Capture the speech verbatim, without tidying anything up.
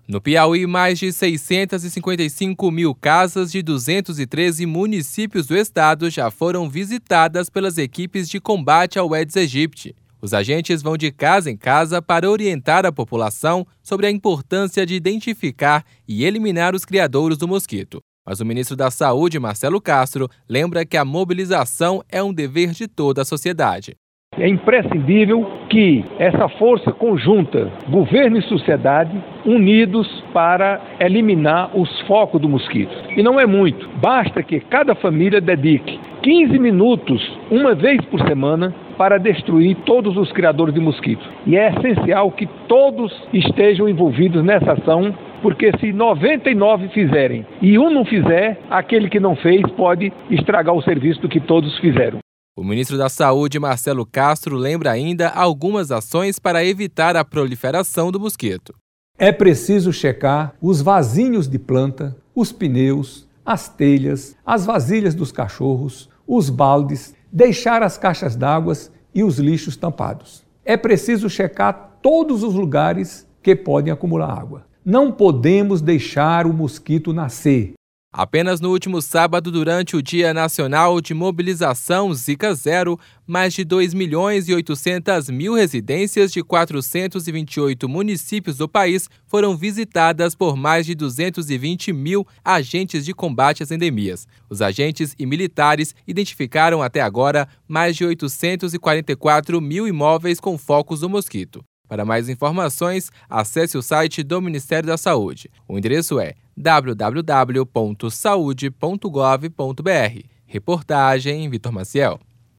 No Piauí, mais de seiscentas e cinquenta e cinco mil casas de duzentos e treze municípios do estado já foram visitadas pelas equipes de combate ao Aedes aegypti. Os agentes vão de casa em casa para orientar a população sobre a importância de identificar e eliminar os criadouros do mosquito. Mas o ministro da Saúde, Marcelo Castro, lembra que a mobilização é um dever de toda a sociedade. É imprescindível que essa força conjunta, governo e sociedade, unidos para eliminar os focos do mosquito. E não é muito, basta que cada família dedique quinze minutos, uma vez por semana, para destruir todos os criadores de mosquito. E é essencial que todos estejam envolvidos nessa ação, porque se noventa e nove fizerem e um não fizer, aquele que não fez pode estragar o serviço do que todos fizeram. O ministro da Saúde, Marcelo Castro, lembra ainda algumas ações para evitar a proliferação do mosquito. É preciso checar os vasinhos de planta, os pneus, as telhas, as vasilhas dos cachorros, os baldes, deixar as caixas d'água e os lixos tampados. É preciso checar todos os lugares que podem acumular água. Não podemos deixar o mosquito nascer. Apenas no último sábado, durante o Dia Nacional de Mobilização Zika Zero, mais de dois milhões e oitocentas mil residências de quatrocentos e vinte e oito municípios do país foram visitadas por mais de duzentos e vinte mil agentes de combate às endemias. Os agentes e militares identificaram até agora mais de oitocentos e quarenta e quatro mil imóveis com focos do mosquito. Para mais informações, acesse o site do Ministério da Saúde. O endereço é w w w ponto saude ponto gov ponto b r. Reportagem Vitor Maciel.